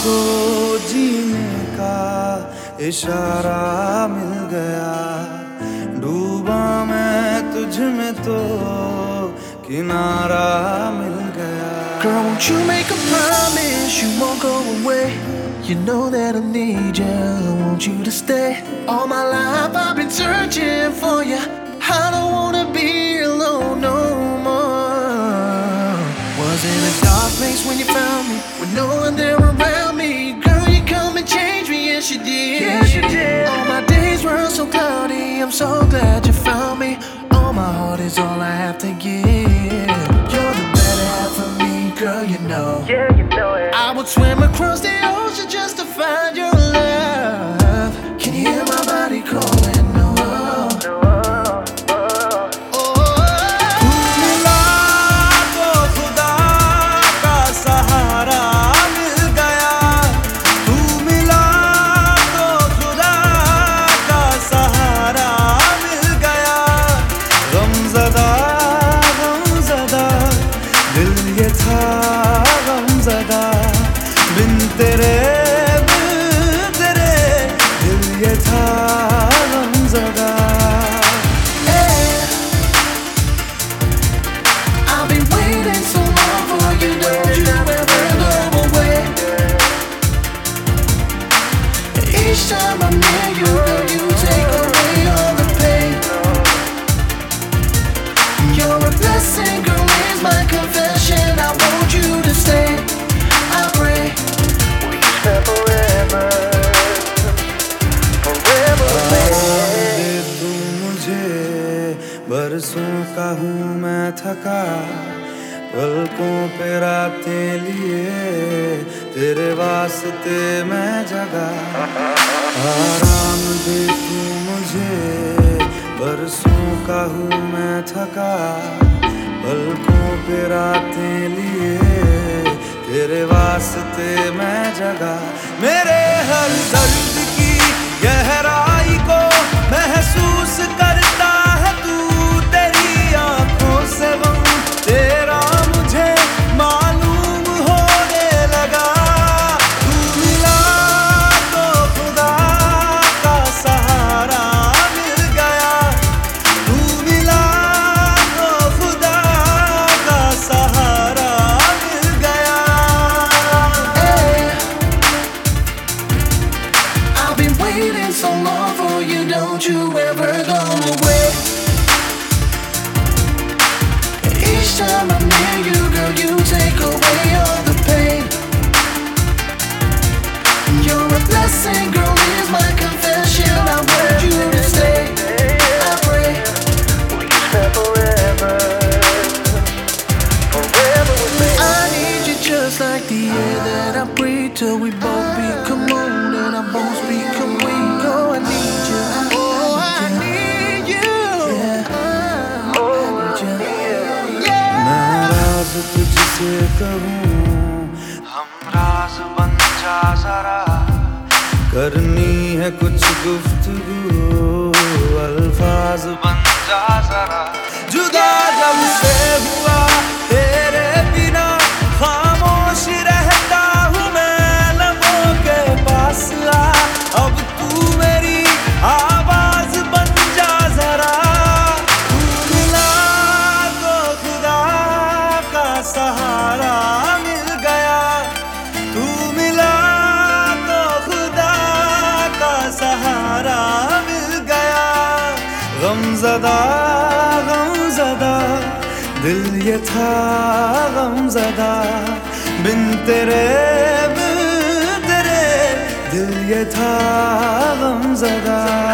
को जीने का इशारा मिल गया, डूबा मैं तुझ में तो किनारा मिल गया। Girl, won't you make a promise you won't go away? You know that I need you, I want you to stay. All my life I've been searching for you, I don't wanna be alone no more. Was in a dark place when you found me, with no one there around me. Girl, you come and change me, yes you did. Yes, you did. All my days were so cloudy, I'm so glad you found me. All my heart is all I have to give. You're the better half of me, girl, you know. Yeah, you know it. I would swim across the ocean just to find your love. Can you hear my body calling? बिन तेरे दिल ये था गमज़दा। I've been waiting so long for you, don't you ever go away. Each time I'm near you, girl, you take away all the pain. You're a blessing, girl, is my confession. I want you to stay. बरसों का हूँ मैं थका, पलकों पे रातें लिए तेरे वास्ते मैं जगा। आराम दे तू मुझे, बरसों का हूँ मैं थका, पलकों पे रातें लिए तेरे वास्ते मैं जगा। मेरे हर दर्द की गहराई को महसूस करता है तू, तेरी आंखों से गम तेरा मुझे मालूम होने लगा। तू मिला तो खुदा का सहारा मिल गया, तू मिला तो खुदा का सहारा मिल गया। I've been waiting so long for you, don't you ever go away. Each time I'm near you, girl, you take away all the pain. You're a blessing, girl, is my confession. I want you to stay. I pray we can spend forever with me. I need you just like the air that I breathe, till we both become one and I both become weak. Oh, I need you. Oh, I need you. Yeah. Oh, I need you. Yeah. मैं राज तुझसे कहूँ, हम राज बन जा जरा, करनी है कुछ गुफ्तगू, अल्फाज बन जा जरा। जुदा जब से हुआ तेरे बिना खामोश रहता हूँ मैं, लबों के पास आ अब तू मेरी आवाज बन जा जरा। तू मिला तो खुदा का सहारा मिल गया, तू मिला तो खुदा का सहारा मिल गया। गमज़दा गमज़दा दिल ये था गमज़दा, बिन तेरे दिल ये था गमज़दा।